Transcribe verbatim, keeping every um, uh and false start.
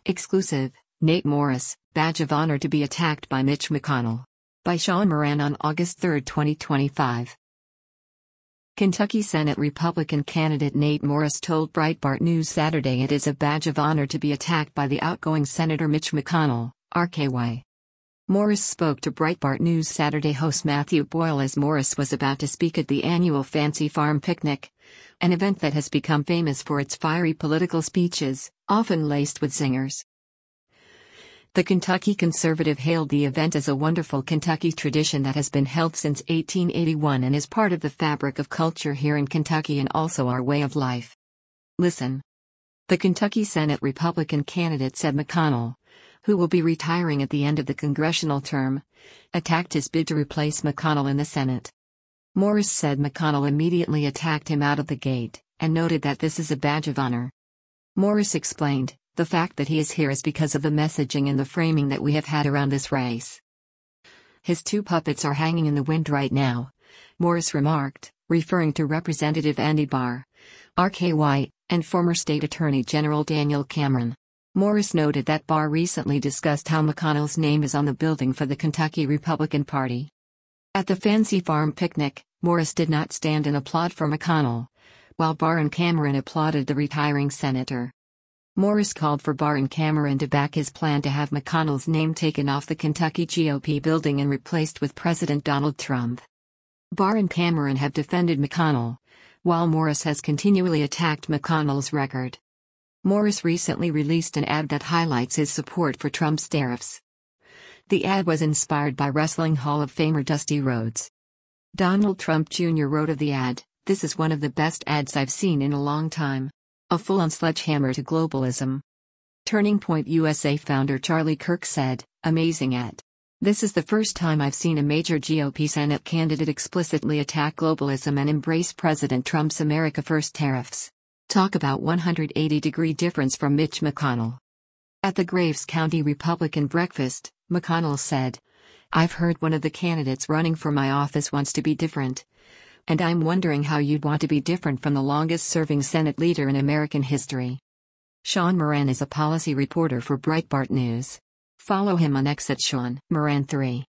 Exclusive, Nate Morris, badge of honor to be attacked by Mitch McConnell. By Sean Moran on August third, twenty twenty-five. Kentucky Senate Republican candidate Nate Morris told Breitbart News Saturday it is a badge of honor to be attacked by the outgoing Senator Mitch McConnell, R K Y. Morris spoke to Breitbart News Saturday host Matthew Boyle as Morris was about to speak at the annual Fancy Farm Picnic, an event that has become famous for its fiery political speeches, often laced with zingers. The Kentucky conservative hailed the event as a wonderful Kentucky tradition that has been held since eighteen eighty-one and is part of the fabric of culture here in Kentucky and also our way of life. Listen. The Kentucky Senate Republican candidate said McConnell, who will be retiring at the end of the congressional term, attacked his bid to replace McConnell in the Senate. Morris said McConnell immediately attacked him out of the gate, and noted that this is a badge of honor. Morris explained, the fact that he is here is because of the messaging and the framing that we have had around this race. His two puppets are hanging in the wind right now, Morris remarked, referring to Representative Andy Barr, R K Y, and former State Attorney General Daniel Cameron. Morris noted that Barr recently discussed how McConnell's name is on the building for the Kentucky Republican Party. At the Fancy Farm Picnic, Morris did not stand and applaud for McConnell, while Barr and Cameron applauded the retiring senator. Morris called for Barr and Cameron to back his plan to have McConnell's name taken off the Kentucky G O P building and replaced with President Donald Trump. Barr and Cameron have defended McConnell, while Morris has continually attacked McConnell's record. Morris recently released an ad that highlights his support for Trump's tariffs. The ad was inspired by Wrestling Hall of Famer Dusty Rhodes. Donald Trump Junior wrote of the ad, "This is one of the best ads I've seen in a long time. A full-on sledgehammer to globalism." Turning Point U S A founder Charlie Kirk said, "Amazing ad. This is the first time I've seen a major G O P Senate candidate explicitly attack globalism and embrace President Trump's America First tariffs. Talk about one hundred eighty degree difference from Mitch McConnell." At the Graves County Republican breakfast, McConnell said, "I've heard one of the candidates running for my office wants to be different. And I'm wondering how you'd want to be different from the longest-serving Senate leader in American history." Sean Moran is a policy reporter for Breitbart News. Follow him on X at Sean Moran three.